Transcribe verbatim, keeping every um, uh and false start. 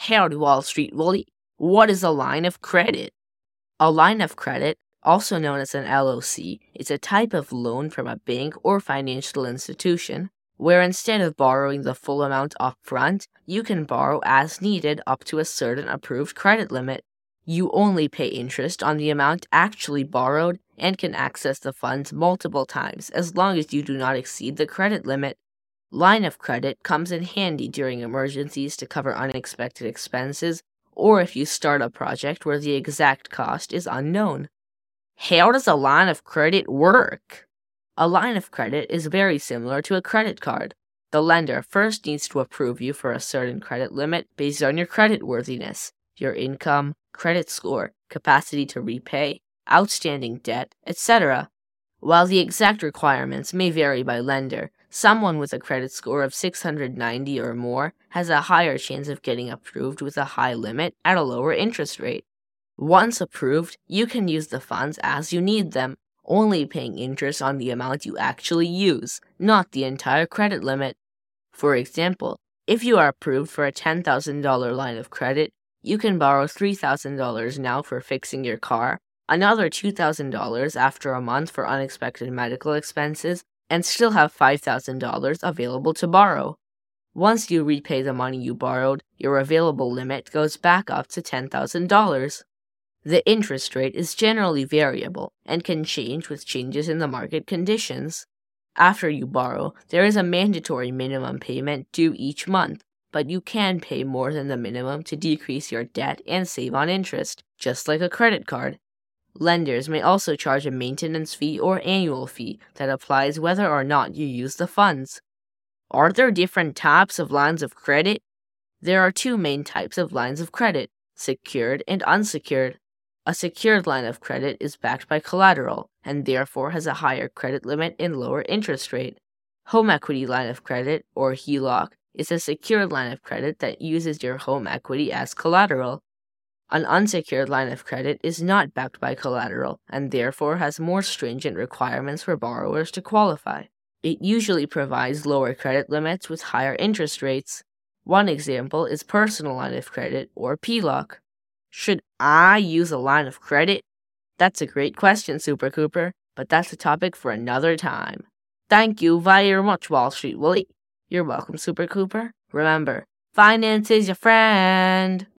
Howdy, Wall Street Willie. What is a line of credit? A line of credit, also known as an L O C, is a type of loan from a bank or financial institution, where instead of borrowing the full amount up front, you can borrow as needed up to a certain approved credit limit. You only pay interest on the amount actually borrowed and can access the funds multiple times as long as you do not exceed the credit limit. Line of credit comes in handy during emergencies to cover unexpected expenses or if you start a project where the exact cost is unknown. How does a line of credit work? A line of credit is very similar to a credit card. The lender first needs to approve you for a certain credit limit based on your creditworthiness, your income, credit score, capacity to repay, outstanding debt, et cetera. While the exact requirements may vary by lender, someone with a credit score of six hundred ninety or more has a higher chance of getting approved with a high limit at a lower interest rate. Once approved, you can use the funds as you need them, only paying interest on the amount you actually use, not the entire credit limit. For example, if you are approved for a ten thousand dollars line of credit, you can borrow three thousand dollars now for fixing your car, another two thousand dollars after a month for unexpected medical expenses, and still have five thousand dollars available to borrow. Once you repay the money you borrowed, your available limit goes back up to ten thousand dollars. The interest rate is generally variable and can change with changes in the market conditions. After you borrow, there is a mandatory minimum payment due each month, but you can pay more than the minimum to decrease your debt and save on interest, just like a credit card. Lenders may also charge a maintenance fee or annual fee that applies whether or not you use the funds. Are there different types of lines of credit? There are two main types of lines of credit, secured and unsecured. A secured line of credit is backed by collateral and therefore has a higher credit limit and lower interest rate. Home equity line of credit, or H E L O C, is a secured line of credit that uses your home equity as collateral. An unsecured line of credit is not backed by collateral and therefore has more stringent requirements for borrowers to qualify. It usually provides lower credit limits with higher interest rates. One example is personal line of credit, or P L O C. Should I use a line of credit? That's a great question, Super Cooper, but that's a topic for another time. Thank you very much, Wall Street Willie. You're welcome, Super Cooper. Remember, finance is your friend.